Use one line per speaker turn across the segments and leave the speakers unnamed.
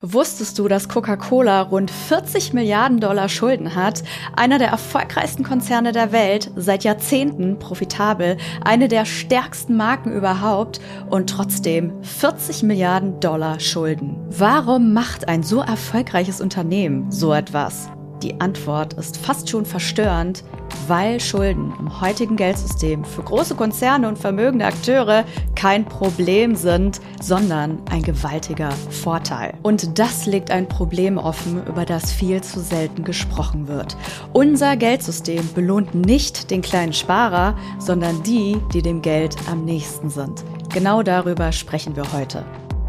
Wusstest du, dass Coca-Cola rund 40 Milliarden Dollar Schulden hat? Einer der erfolgreichsten Konzerne der Welt, seit Jahrzehnten profitabel, eine der stärksten Marken überhaupt und trotzdem 40 Milliarden Dollar Schulden. Warum macht ein so erfolgreiches Unternehmen so etwas? Die Antwort ist fast schon verstörend, weil Schulden im heutigen Geldsystem für große Konzerne und vermögende Akteure kein Problem sind, sondern ein gewaltiger Vorteil. Und das legt ein Problem offen, über das viel zu selten gesprochen wird. Unser Geldsystem belohnt nicht den kleinen Sparer, sondern die, die dem Geld am nächsten sind. Genau darüber sprechen wir heute.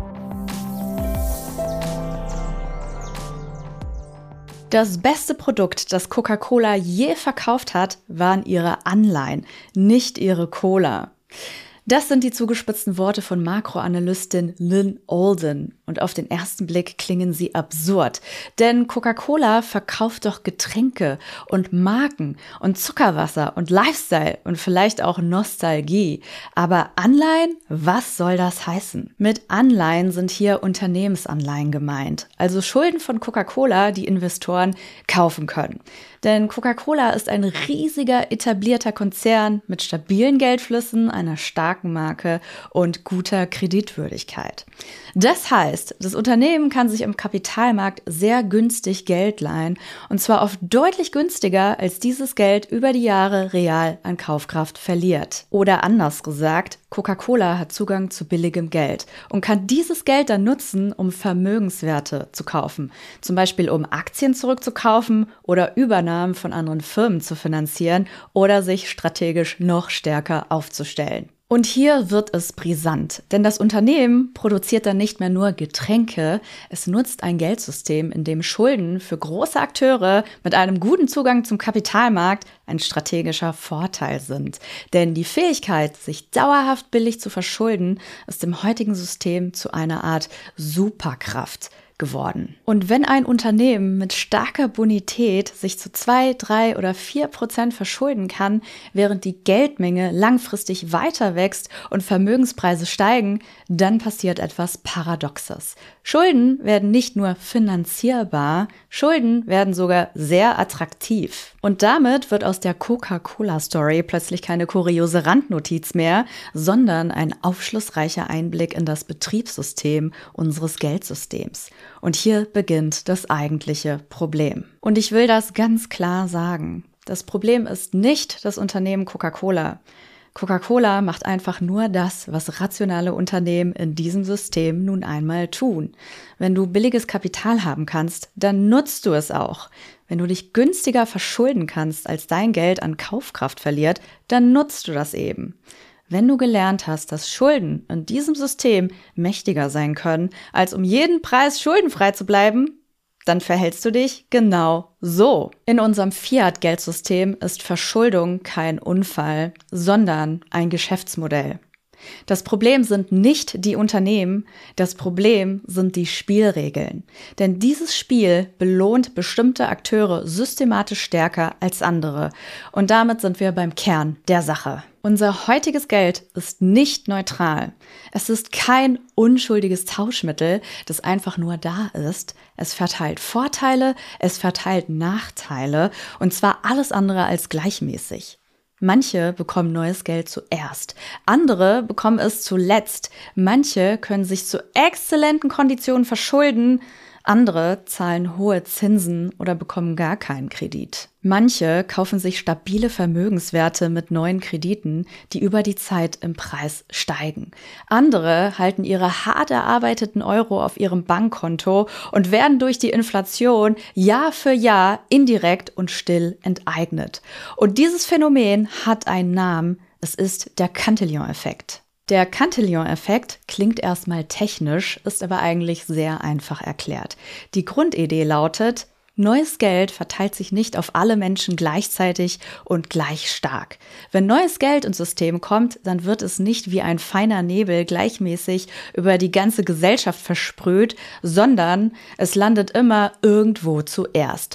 Das beste Produkt, das Coca-Cola je verkauft hat, waren ihre Anleihen, nicht ihre Cola. Das sind die zugespitzten Worte von Makroanalystin Lyn Alden. Und auf den ersten Blick klingen sie absurd. Denn Coca-Cola verkauft doch Getränke und Marken und Zuckerwasser und Lifestyle und vielleicht auch Nostalgie. Aber Anleihen? Was soll das heißen? Mit Anleihen sind hier Unternehmensanleihen gemeint. Also Schulden von Coca-Cola, die Investoren kaufen können. Denn Coca-Cola ist ein riesiger, etablierter Konzern mit stabilen Geldflüssen, einer starken Marke und guter Kreditwürdigkeit. Das heißt, das Unternehmen kann sich im Kapitalmarkt sehr günstig Geld leihen, und zwar oft deutlich günstiger, als dieses Geld über die Jahre real an Kaufkraft verliert. Oder anders gesagt, Coca-Cola hat Zugang zu billigem Geld und kann dieses Geld dann nutzen, um Vermögenswerte zu kaufen. Zum Beispiel um Aktien zurückzukaufen oder Übernahmen von anderen Firmen zu finanzieren oder sich strategisch noch stärker aufzustellen. Und hier wird es brisant, denn das Unternehmen produziert dann nicht mehr nur Getränke, es nutzt ein Geldsystem, in dem Schulden für große Akteure mit einem guten Zugang zum Kapitalmarkt ein strategischer Vorteil sind. Denn die Fähigkeit, sich dauerhaft billig zu verschulden, ist im heutigen System zu einer Art Superkraft geworden. Und wenn ein Unternehmen mit starker Bonität sich zu 2, 3 oder 4% verschulden kann, während die Geldmenge langfristig weiter wächst und Vermögenspreise steigen, dann passiert etwas Paradoxes. Schulden werden nicht nur finanzierbar, Schulden werden sogar sehr attraktiv. Und damit wird aus der Coca-Cola-Story plötzlich keine kuriose Randnotiz mehr, sondern ein aufschlussreicher Einblick in das Betriebssystem unseres Geldsystems. Und hier beginnt das eigentliche Problem. Und ich will das ganz klar sagen. Das Problem ist nicht das Unternehmen Coca-Cola. Coca-Cola macht einfach nur das, was rationale Unternehmen in diesem System nun einmal tun. Wenn du billiges Kapital haben kannst, dann nutzt du es auch. Wenn du dich günstiger verschulden kannst, als dein Geld an Kaufkraft verliert, dann nutzt du das eben. Wenn du gelernt hast, dass Schulden in diesem System mächtiger sein können, als um jeden Preis schuldenfrei zu bleiben, dann verhältst du dich genau so. In unserem Fiat-Geldsystem ist Verschuldung kein Unfall, sondern ein Geschäftsmodell. Das Problem sind nicht die Unternehmen, das Problem sind die Spielregeln. Denn dieses Spiel belohnt bestimmte Akteure systematisch stärker als andere. Und damit sind wir beim Kern der Sache. Unser heutiges Geld ist nicht neutral. Es ist kein unschuldiges Tauschmittel, das einfach nur da ist. Es verteilt Vorteile, es verteilt Nachteile, und zwar alles andere als gleichmäßig. Manche bekommen neues Geld zuerst, andere bekommen es zuletzt. Manche können sich zu exzellenten Konditionen verschulden, andere zahlen hohe Zinsen oder bekommen gar keinen Kredit. Manche kaufen sich stabile Vermögenswerte mit neuen Krediten, die über die Zeit im Preis steigen. Andere halten ihre hart erarbeiteten Euro auf ihrem Bankkonto und werden durch die Inflation Jahr für Jahr indirekt und still enteignet. Und dieses Phänomen hat einen Namen, es ist der Cantillon-Effekt. Der Cantillon-Effekt klingt erstmal technisch, ist aber eigentlich sehr einfach erklärt. Die Grundidee lautet: Neues Geld verteilt sich nicht auf alle Menschen gleichzeitig und gleich stark. Wenn neues Geld ins System kommt, dann wird es nicht wie ein feiner Nebel gleichmäßig über die ganze Gesellschaft versprüht, sondern es landet immer irgendwo zuerst.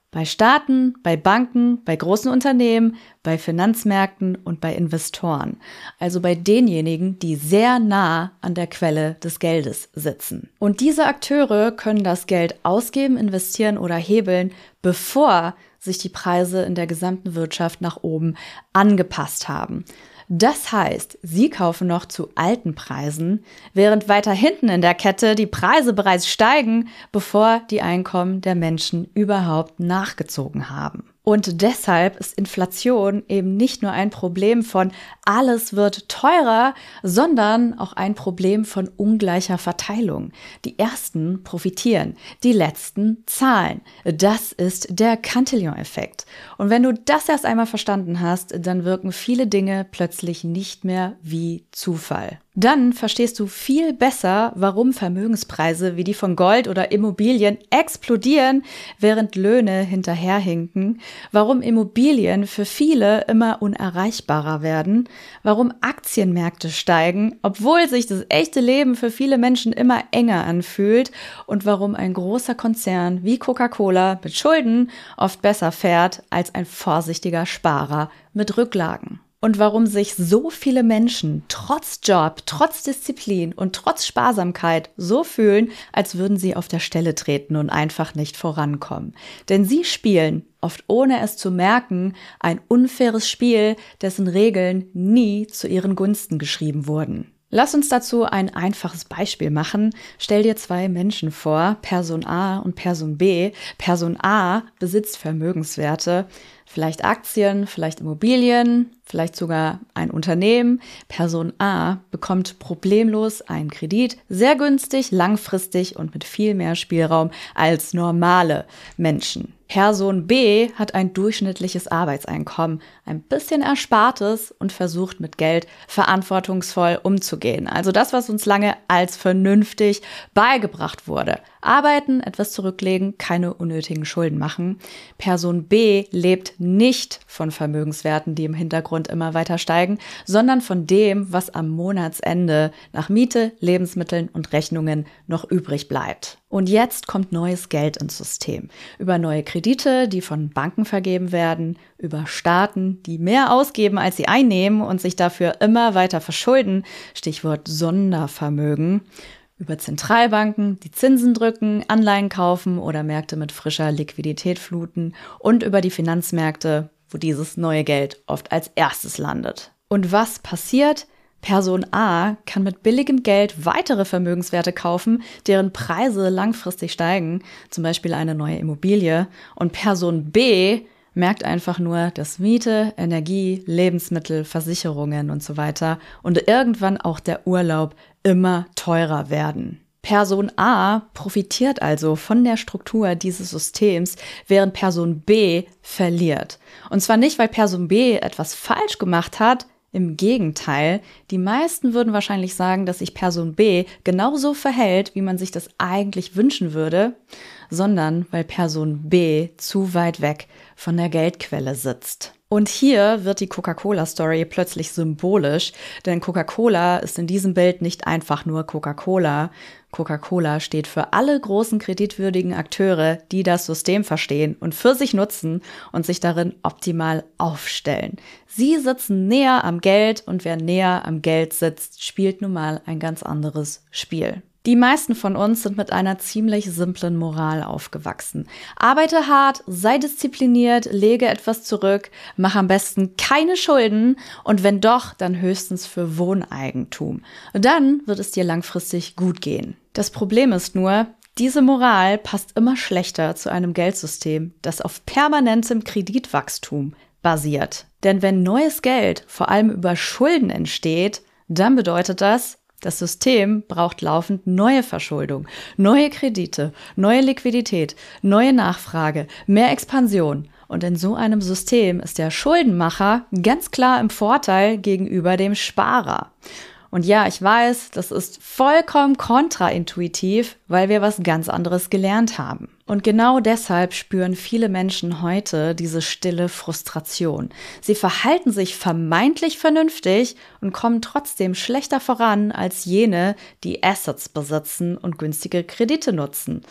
Bei Staaten, bei Banken, bei großen Unternehmen, bei Finanzmärkten und bei Investoren. Also bei denjenigen, die sehr nah an der Quelle des Geldes sitzen. Und diese Akteure können das Geld ausgeben, investieren oder hebeln, bevor sich die Preise in der gesamten Wirtschaft nach oben angepasst haben. Das heißt, sie kaufen noch zu alten Preisen, während weiter hinten in der Kette die Preise bereits steigen, bevor die Einkommen der Menschen überhaupt nachgezogen haben. Und deshalb ist Inflation eben nicht nur ein Problem von alles wird teurer, sondern auch ein Problem von ungleicher Verteilung. Die Ersten profitieren, die Letzten zahlen. Das ist der Cantillon-Effekt. Und wenn du das erst einmal verstanden hast, dann wirken viele Dinge plötzlich nicht mehr wie Zufall. Dann verstehst du viel besser, warum Vermögenspreise wie die von Gold oder Immobilien explodieren, während Löhne hinterherhinken, warum Immobilien für viele immer unerreichbarer werden, warum Aktienmärkte steigen, obwohl sich das echte Leben für viele Menschen immer enger anfühlt und warum ein großer Konzern wie Coca-Cola mit Schulden oft besser fährt als ein vorsichtiger Sparer mit Rücklagen. Und warum sich so viele Menschen trotz Job, trotz Disziplin und trotz Sparsamkeit so fühlen, als würden sie auf der Stelle treten und einfach nicht vorankommen. Denn sie spielen, oft ohne es zu merken, ein unfaires Spiel, dessen Regeln nie zu ihren Gunsten geschrieben wurden. Lass uns dazu ein einfaches Beispiel machen. Stell dir zwei Menschen vor, Person A und Person B. Person A besitzt Vermögenswerte, vielleicht Aktien, vielleicht Immobilien, vielleicht sogar ein Unternehmen. Person A bekommt problemlos einen Kredit, sehr günstig, langfristig und mit viel mehr Spielraum als normale Menschen. Person B hat ein durchschnittliches Arbeitseinkommen, ein bisschen Erspartes und versucht mit Geld verantwortungsvoll umzugehen. Also das, was uns lange als vernünftig beigebracht wurde. Arbeiten, etwas zurücklegen, keine unnötigen Schulden machen. Person B lebt nicht von Vermögenswerten, die im Hintergrund immer weiter steigen, sondern von dem, was am Monatsende nach Miete, Lebensmitteln und Rechnungen noch übrig bleibt. Und jetzt kommt neues Geld ins System. Über neue Kredite, die von Banken vergeben werden, über Staaten, die mehr ausgeben, als sie einnehmen und sich dafür immer weiter verschulden, Stichwort Sondervermögen, über Zentralbanken, die Zinsen drücken, Anleihen kaufen oder Märkte mit frischer Liquidität fluten und über die Finanzmärkte, wo dieses neue Geld oft als erstes landet. Und was passiert? Person A kann mit billigem Geld weitere Vermögenswerte kaufen, deren Preise langfristig steigen, zum Beispiel eine neue Immobilie. Und Person B merkt einfach nur, dass Miete, Energie, Lebensmittel, Versicherungen und so weiter und irgendwann auch der Urlaub immer teurer werden. Person A profitiert also von der Struktur dieses Systems, während Person B verliert. Und zwar nicht, weil Person B etwas falsch gemacht hat, im Gegenteil, die meisten würden wahrscheinlich sagen, dass sich Person B genauso verhält, wie man sich das eigentlich wünschen würde, sondern weil Person B zu weit weg von der Geldquelle sitzt. Und hier wird die Coca-Cola-Story plötzlich symbolisch, denn Coca-Cola ist in diesem Bild nicht einfach nur Coca-Cola. Coca-Cola steht für alle großen kreditwürdigen Akteure, die das System verstehen und für sich nutzen und sich darin optimal aufstellen. Sie sitzen näher am Geld und wer näher am Geld sitzt, spielt nun mal ein ganz anderes Spiel. Die meisten von uns sind mit einer ziemlich simplen Moral aufgewachsen. Arbeite hart, sei diszipliniert, lege etwas zurück, mach am besten keine Schulden und wenn doch, dann höchstens für Wohneigentum. Dann wird es dir langfristig gut gehen. Das Problem ist nur, diese Moral passt immer schlechter zu einem Geldsystem, das auf permanentem Kreditwachstum basiert. Denn wenn neues Geld vor allem über Schulden entsteht, dann bedeutet das System braucht laufend neue Verschuldung, neue Kredite, neue Liquidität, neue Nachfrage, mehr Expansion. Und in so einem System ist der Schuldenmacher ganz klar im Vorteil gegenüber dem Sparer. Und ja, ich weiß, das ist vollkommen kontraintuitiv, weil wir was ganz anderes gelernt haben. Und genau deshalb spüren viele Menschen heute diese stille Frustration. Sie verhalten sich vermeintlich vernünftig und kommen trotzdem schlechter voran als jene, die Assets besitzen und günstige Kredite nutzen.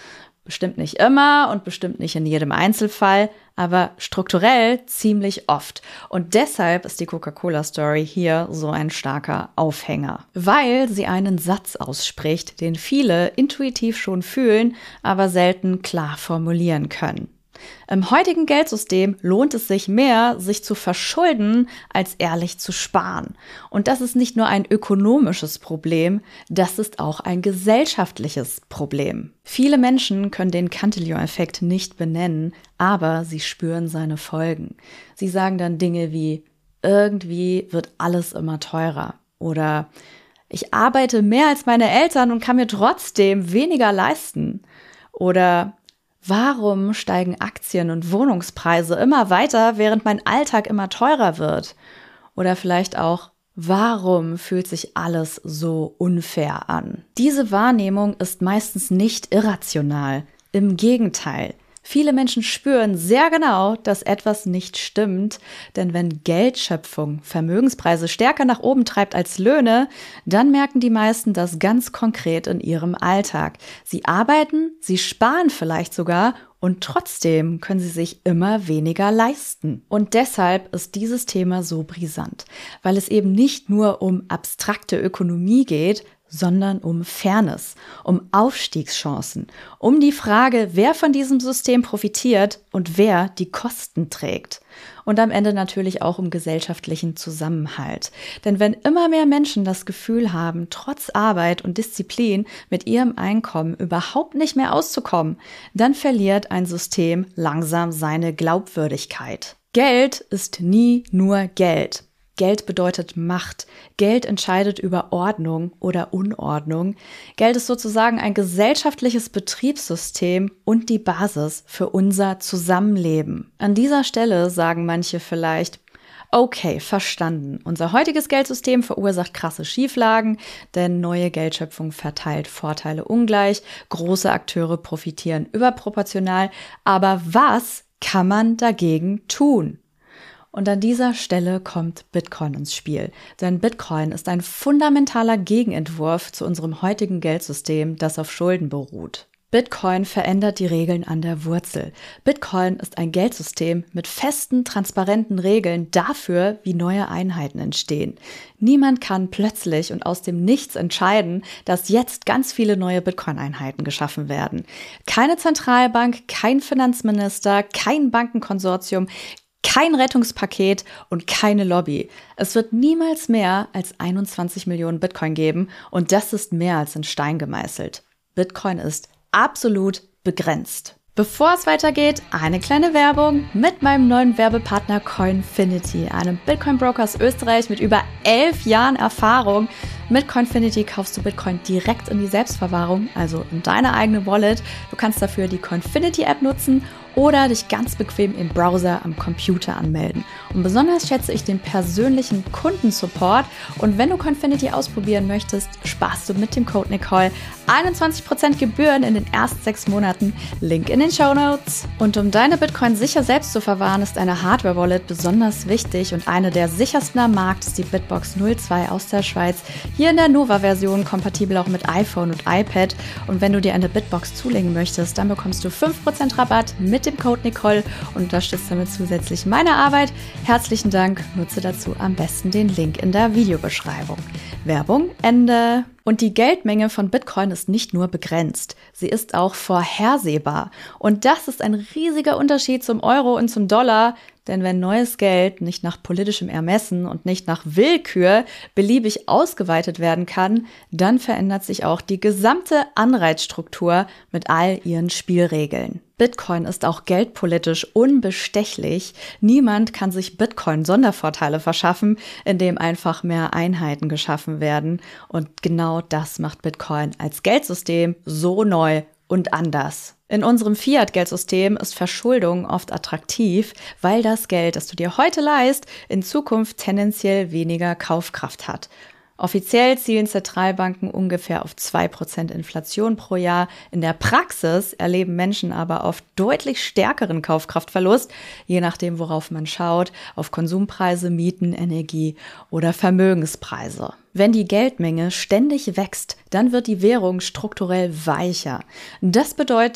Bestimmt nicht immer und bestimmt nicht in jedem Einzelfall, aber strukturell ziemlich oft. Und deshalb ist die Coca-Cola-Story hier so ein starker Aufhänger. Weil sie einen Satz ausspricht, den viele intuitiv schon fühlen, aber selten klar formulieren können. Im heutigen Geldsystem lohnt es sich mehr, sich zu verschulden, als ehrlich zu sparen. Und das ist nicht nur ein ökonomisches Problem, das ist auch ein gesellschaftliches Problem. Viele Menschen können den Cantillon-Effekt nicht benennen, aber sie spüren seine Folgen. Sie sagen dann Dinge wie, irgendwie wird alles immer teurer oder ich arbeite mehr als meine Eltern und kann mir trotzdem weniger leisten oder warum steigen Aktien- und Wohnungspreise immer weiter, während mein Alltag immer teurer wird? Oder vielleicht auch, warum fühlt sich alles so unfair an? Diese Wahrnehmung ist meistens nicht irrational. Im Gegenteil. Viele Menschen spüren sehr genau, dass etwas nicht stimmt, denn wenn Geldschöpfung Vermögenspreise stärker nach oben treibt als Löhne, dann merken die meisten das ganz konkret in ihrem Alltag. Sie arbeiten, sie sparen vielleicht sogar und trotzdem können sie sich immer weniger leisten. Und deshalb ist dieses Thema so brisant, weil es eben nicht nur um abstrakte Ökonomie geht, sondern um Fairness, um Aufstiegschancen, um die Frage, wer von diesem System profitiert und wer die Kosten trägt. Und am Ende natürlich auch um gesellschaftlichen Zusammenhalt. Denn wenn immer mehr Menschen das Gefühl haben, trotz Arbeit und Disziplin mit ihrem Einkommen überhaupt nicht mehr auszukommen, dann verliert ein System langsam seine Glaubwürdigkeit. Geld ist nie nur Geld. Geld bedeutet Macht. Geld entscheidet über Ordnung oder Unordnung. Geld ist sozusagen ein gesellschaftliches Betriebssystem und die Basis für unser Zusammenleben. An dieser Stelle sagen manche vielleicht, okay, verstanden. Unser heutiges Geldsystem verursacht krasse Schieflagen, denn neue Geldschöpfung verteilt Vorteile ungleich, große Akteure profitieren überproportional. Aber was kann man dagegen tun? Und an dieser Stelle kommt Bitcoin ins Spiel. Denn Bitcoin ist ein fundamentaler Gegenentwurf zu unserem heutigen Geldsystem, das auf Schulden beruht. Bitcoin verändert die Regeln an der Wurzel. Bitcoin ist ein Geldsystem mit festen, transparenten Regeln dafür, wie neue Einheiten entstehen. Niemand kann plötzlich und aus dem Nichts entscheiden, dass jetzt ganz viele neue Bitcoin-Einheiten geschaffen werden. Keine Zentralbank, kein Finanzminister, kein Bankenkonsortium, kein Rettungspaket und keine Lobby. Es wird niemals mehr als 21 Millionen Bitcoin geben und das ist mehr als in Stein gemeißelt. Bitcoin ist absolut begrenzt. Bevor es weitergeht, eine kleine Werbung mit meinem neuen Werbepartner Coinfinity, einem Bitcoin-Broker aus Österreich mit über 11 Jahren Erfahrung. Mit Coinfinity kaufst du Bitcoin direkt in die Selbstverwahrung, also in deine eigene Wallet. Du kannst dafür die Coinfinity-App nutzen oder dich ganz bequem im Browser am Computer anmelden. Und besonders schätze ich den persönlichen Kundensupport. Und wenn du Coinfinity ausprobieren möchtest, sparst du mit dem Code Nicole 21% Gebühren in den ersten 6 Monaten. Link in den Shownotes. Und um deine Bitcoin sicher selbst zu verwahren, ist eine Hardware-Wallet besonders wichtig. Und eine der sichersten am Markt ist die Bitbox 02 aus der Schweiz. Hier in der Nova-Version, kompatibel auch mit iPhone und iPad. Und wenn du dir eine Bitbox zulegen möchtest, dann bekommst du 5% Rabatt mit dem Code Nicole und unterstützt damit zusätzlich meine Arbeit. Herzlichen Dank, nutze dazu am besten den Link in der Videobeschreibung. Werbung Ende. Und die Geldmenge von Bitcoin ist nicht nur begrenzt, sie ist auch vorhersehbar. Und das ist ein riesiger Unterschied zum Euro und zum Dollar, denn wenn neues Geld nicht nach politischem Ermessen und nicht nach Willkür beliebig ausgeweitet werden kann, dann verändert sich auch die gesamte Anreizstruktur mit all ihren Spielregeln. Bitcoin ist auch geldpolitisch unbestechlich. Niemand kann sich Bitcoin-Sondervorteile verschaffen, indem einfach mehr Einheiten geschaffen werden. Und genau das macht Bitcoin als Geldsystem so neu und anders. In unserem Fiat-Geldsystem ist Verschuldung oft attraktiv, weil das Geld, das du dir heute leihst, in Zukunft tendenziell weniger Kaufkraft hat. Offiziell zielen Zentralbanken ungefähr auf 2% Inflation pro Jahr. In der Praxis erleben Menschen aber oft deutlich stärkeren Kaufkraftverlust, je nachdem, worauf man schaut, auf Konsumpreise, Mieten, Energie oder Vermögenspreise. Wenn die Geldmenge ständig wächst, dann wird die Währung strukturell weicher. Das bedeutet,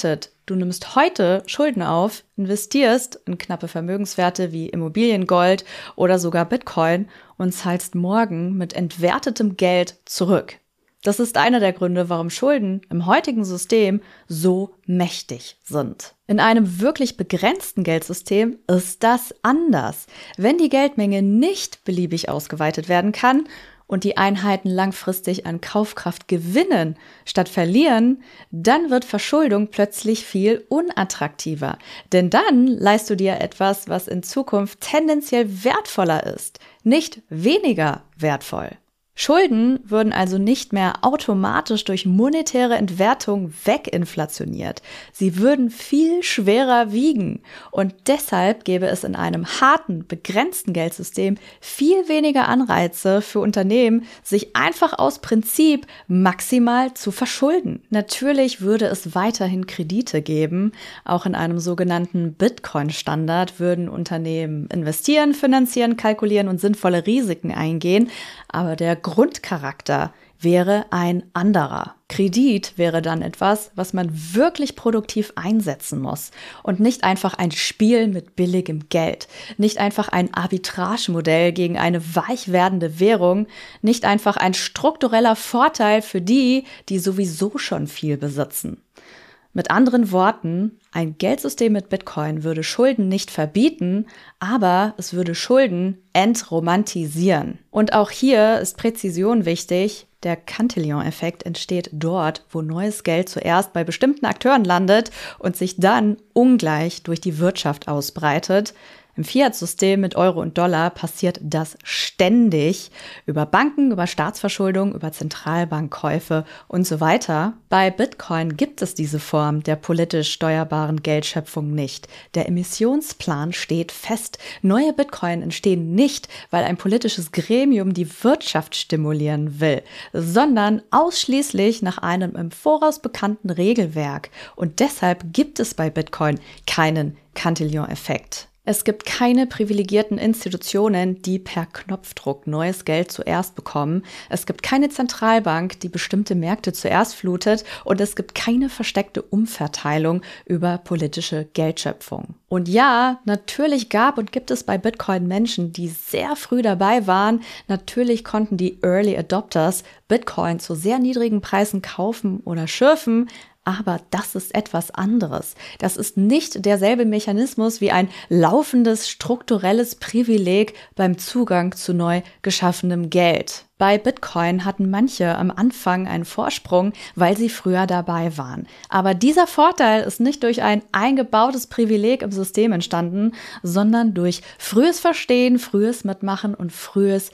Du nimmst heute Schulden auf, investierst in knappe Vermögenswerte wie Immobilien, Gold oder sogar Bitcoin und zahlst morgen mit entwertetem Geld zurück. Das ist einer der Gründe, warum Schulden im heutigen System so mächtig sind. In einem wirklich begrenzten Geldsystem ist das anders. Wenn die Geldmenge nicht beliebig ausgeweitet werden kann und die Einheiten langfristig an Kaufkraft gewinnen statt verlieren, dann wird Verschuldung plötzlich viel unattraktiver. Denn dann leihst du dir etwas, was in Zukunft tendenziell wertvoller ist, nicht weniger wertvoll. Schulden würden also nicht mehr automatisch durch monetäre Entwertung weginflationiert. Sie würden viel schwerer wiegen. Und deshalb gäbe es in einem harten, begrenzten Geldsystem viel weniger Anreize für Unternehmen, sich einfach aus Prinzip maximal zu verschulden. Natürlich würde es weiterhin Kredite geben. Auch in einem sogenannten Bitcoin-Standard würden Unternehmen investieren, finanzieren, kalkulieren und sinnvolle Risiken eingehen. Aber der Grundcharakter wäre ein anderer. Kredit wäre dann etwas, was man wirklich produktiv einsetzen muss und nicht einfach ein Spiel mit billigem Geld, nicht einfach ein Arbitragemodell gegen eine weich werdende Währung, nicht einfach ein struktureller Vorteil für die, die sowieso schon viel besitzen. Mit anderen Worten, ein Geldsystem mit Bitcoin würde Schulden nicht verbieten, aber es würde Schulden entromantisieren. Und auch hier ist Präzision wichtig. Der Cantillon-Effekt entsteht dort, wo neues Geld zuerst bei bestimmten Akteuren landet und sich dann ungleich durch die Wirtschaft ausbreitet. Im Fiat-System mit Euro und Dollar passiert das ständig über Banken, über Staatsverschuldung, über Zentralbankkäufe und so weiter. Bei Bitcoin gibt es diese Form der politisch steuerbaren Geldschöpfung nicht. Der Emissionsplan steht fest. Neue Bitcoin entstehen nicht, weil ein politisches Gremium die Wirtschaft stimulieren will, sondern ausschließlich nach einem im Voraus bekannten Regelwerk. Und deshalb gibt es bei Bitcoin keinen Cantillon-Effekt. Es gibt keine privilegierten Institutionen, die per Knopfdruck neues Geld zuerst bekommen. Es gibt keine Zentralbank, die bestimmte Märkte zuerst flutet. Und es gibt keine versteckte Umverteilung über politische Geldschöpfung. Und ja, natürlich gab und gibt es bei Bitcoin Menschen, die sehr früh dabei waren. Natürlich konnten die Early Adopters Bitcoin zu sehr niedrigen Preisen kaufen oder schürfen. Aber das ist etwas anderes. Das ist nicht derselbe Mechanismus wie ein laufendes strukturelles Privileg beim Zugang zu neu geschaffenem Geld. Bei Bitcoin hatten manche am Anfang einen Vorsprung, weil sie früher dabei waren. Aber dieser Vorteil ist nicht durch ein eingebautes Privileg im System entstanden, sondern durch frühes Verstehen, frühes Mitmachen und frühes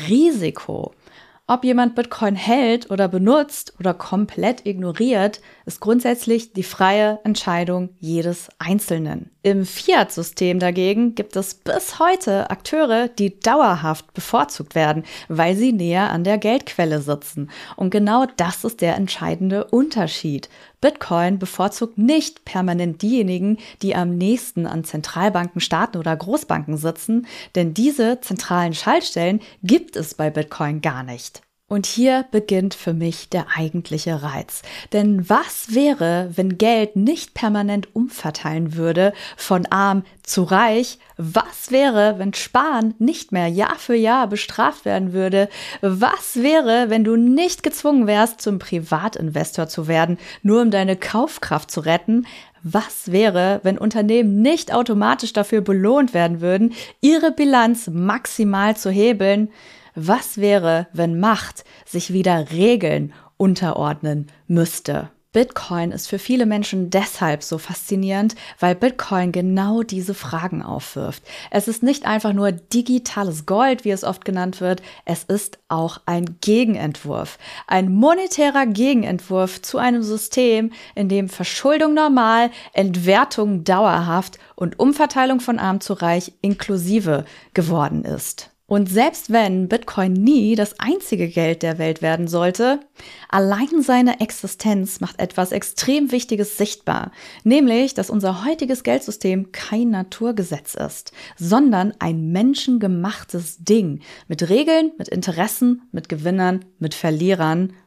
Risiko. Ob jemand Bitcoin hält oder benutzt oder komplett ignoriert, ist grundsätzlich die freie Entscheidung jedes Einzelnen. Im Fiat-System dagegen gibt es bis heute Akteure, die dauerhaft bevorzugt werden, weil sie näher an der Geldquelle sitzen. Und genau das ist der entscheidende Unterschied. Bitcoin bevorzugt nicht permanent diejenigen, die am nächsten an Zentralbanken, Staaten oder Großbanken sitzen, denn diese zentralen Schaltstellen gibt es bei Bitcoin gar nicht. Und hier beginnt für mich der eigentliche Reiz. Denn was wäre, wenn Geld nicht permanent umverteilen würde von arm zu reich? Was wäre, wenn Sparen nicht mehr Jahr für Jahr bestraft werden würde? Was wäre, wenn du nicht gezwungen wärst, zum Privatinvestor zu werden, nur um deine Kaufkraft zu retten? Was wäre, wenn Unternehmen nicht automatisch dafür belohnt werden würden, ihre Bilanz maximal zu hebeln? Was wäre, wenn Macht sich wieder Regeln unterordnen müsste? Bitcoin ist für viele Menschen deshalb so faszinierend, weil Bitcoin genau diese Fragen aufwirft. Es ist nicht einfach nur digitales Gold, wie es oft genannt wird, es ist auch ein Gegenentwurf. Ein monetärer Gegenentwurf zu einem System, in dem Verschuldung normal, Entwertung dauerhaft und Umverteilung von arm zu reich inklusive geworden ist. Und selbst wenn Bitcoin nie das einzige Geld der Welt werden sollte, allein seine Existenz macht etwas extrem Wichtiges sichtbar, nämlich, dass unser heutiges Geldsystem kein Naturgesetz ist, sondern ein menschengemachtes Ding mit Regeln, mit Interessen, mit Gewinnern, mit Verlierern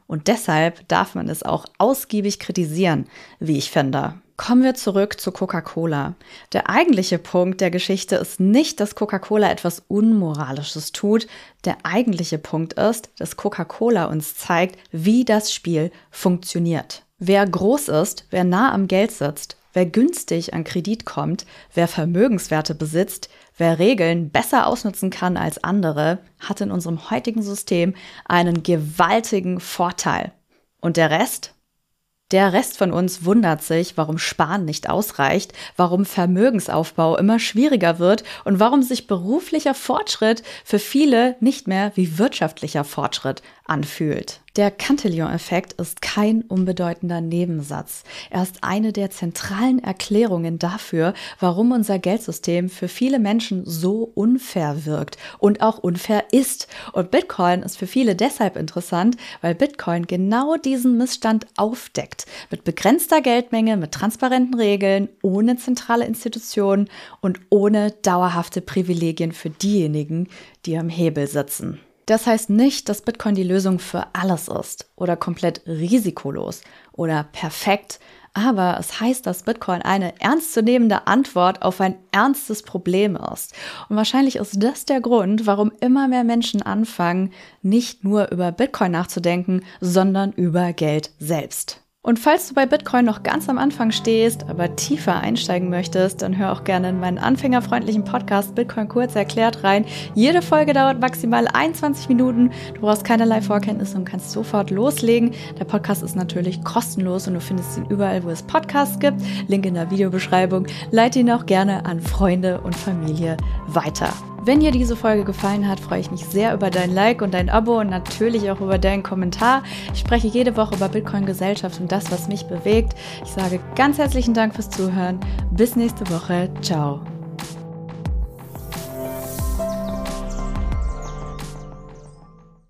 Und deshalb darf man es auch ausgiebig kritisieren, wie ich finde. Kommen wir zurück zu Coca-Cola. Der eigentliche Punkt der Geschichte ist nicht, dass Coca-Cola etwas Unmoralisches tut. Der eigentliche Punkt ist, dass Coca-Cola uns zeigt, wie das Spiel funktioniert. Wer groß ist, wer nah am Geld sitzt, wer günstig an Kredit kommt, wer Vermögenswerte besitzt, wer Regeln besser ausnutzen kann als andere, hat in unserem heutigen System einen gewaltigen Vorteil. Und der Rest? Der Rest von uns wundert sich, warum Sparen nicht ausreicht, warum Vermögensaufbau immer schwieriger wird und warum sich beruflicher Fortschritt für viele nicht mehr wie wirtschaftlicher Fortschritt anfühlt. Der Cantillon-Effekt ist kein unbedeutender Nebensatz. Er ist eine der zentralen Erklärungen dafür, warum unser Geldsystem für viele Menschen so unfair wirkt und auch unfair ist. Und Bitcoin ist für viele deshalb interessant, weil Bitcoin genau diesen Missstand aufdeckt. Mit begrenzter Geldmenge, mit transparenten Regeln, ohne zentrale Institutionen und ohne dauerhafte Privilegien für diejenigen, die am Hebel sitzen. Das heißt nicht, dass Bitcoin die Lösung für alles ist oder komplett risikolos oder perfekt, aber es heißt, dass Bitcoin eine ernstzunehmende Antwort auf ein ernstes Problem ist. Und wahrscheinlich ist das der Grund, warum immer mehr Menschen anfangen, nicht nur über Bitcoin nachzudenken, sondern über Geld selbst. Und falls du bei Bitcoin noch ganz am Anfang stehst, aber tiefer einsteigen möchtest, dann hör auch gerne in meinen anfängerfreundlichen Podcast Bitcoin kurz erklärt rein. Jede Folge dauert maximal 21 Minuten. Du brauchst keinerlei Vorkenntnisse und kannst sofort loslegen. Der Podcast ist natürlich kostenlos und du findest ihn überall, wo es Podcasts gibt. Link in der Videobeschreibung. Leite ihn auch gerne an Freunde und Familie weiter. Wenn dir diese Folge gefallen hat, freue ich mich sehr über dein Like und dein Abo und natürlich auch über deinen Kommentar. Ich spreche jede Woche über Bitcoin, Gesellschaft und das, was mich bewegt. Ich sage ganz herzlichen Dank fürs Zuhören. Bis nächste Woche. Ciao.